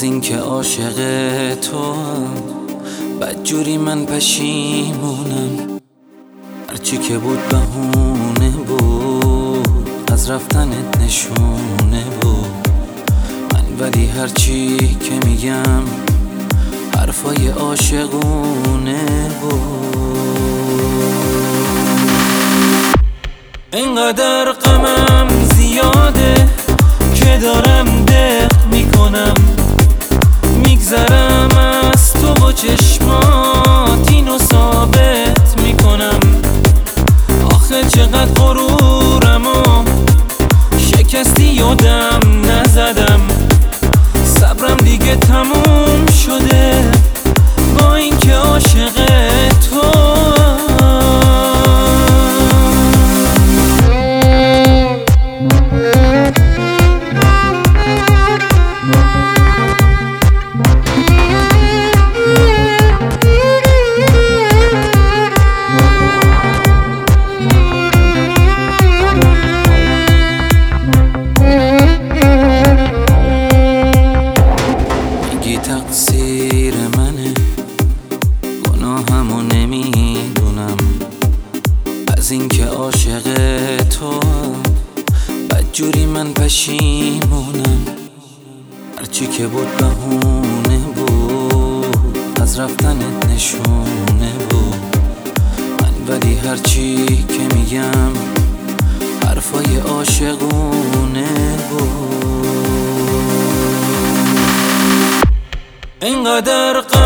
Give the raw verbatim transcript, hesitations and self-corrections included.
از اینکه عاشق تو هم بدجوری من پشیمونم. هرچی که بود بهونه بود، از رفتنت نشونه بود. من ولی هرچی که میگم حرفای عاشقونه بود. اینقدر غمم زیاده که دارم دق میکنم، میگذرم از تو و چشمات اینو ثابت میکنم. آخه چقدر غرورم و شکستی یادم نزدم، صبرم دیگه تموم شده با اینکه عاشق تو. تقصیر منه، گناهمو نمیدونم. از اینکه عاشق تو بدجوری من پشیمونم. هرچی که بود بهونه بود، از رفتنت نشونه بود. من ولی هرچی که میگم حرفای عاشقونه بود. اینقدر